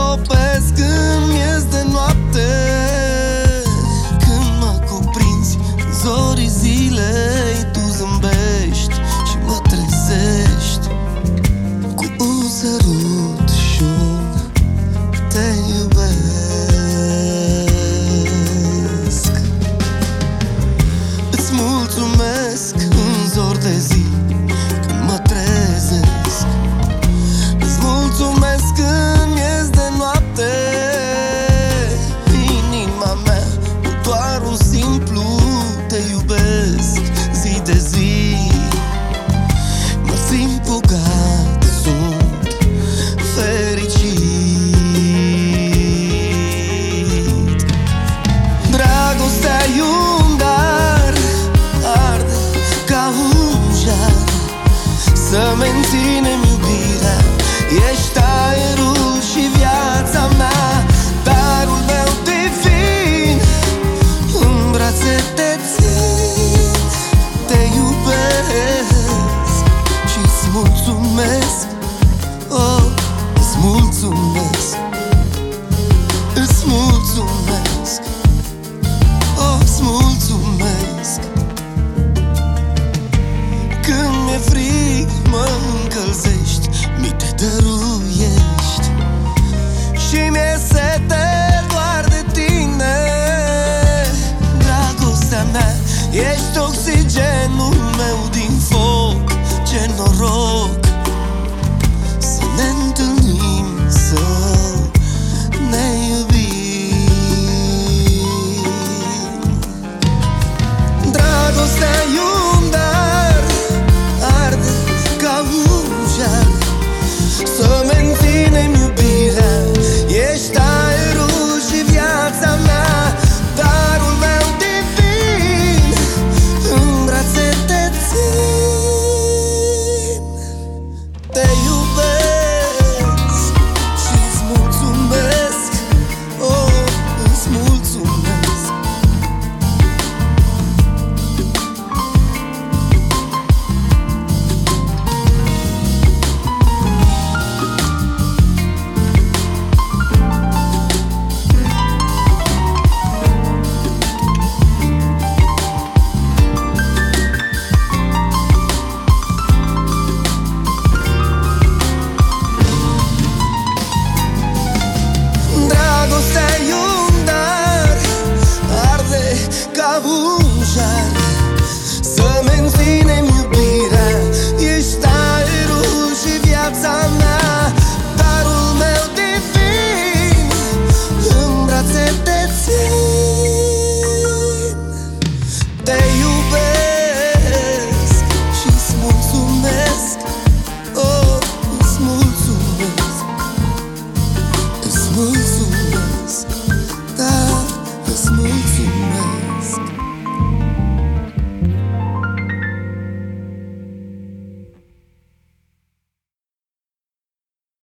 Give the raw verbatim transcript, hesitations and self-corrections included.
topesc în miez de noapte, când mă cuprinzi în zorii zilei. Tu zâmbești și mă trezești cu un sărut și un te iubesc. Îți mulțumesc în zor de zi când mă trezesc. Îți mulțumesc în miez de noapte. Inima mea nu doar un simplu te iubesc. Zi de zi mă simt bogat, sunt fericit. Dragostea-i un dar, arde ca un jar, să menținem iubirea. Ești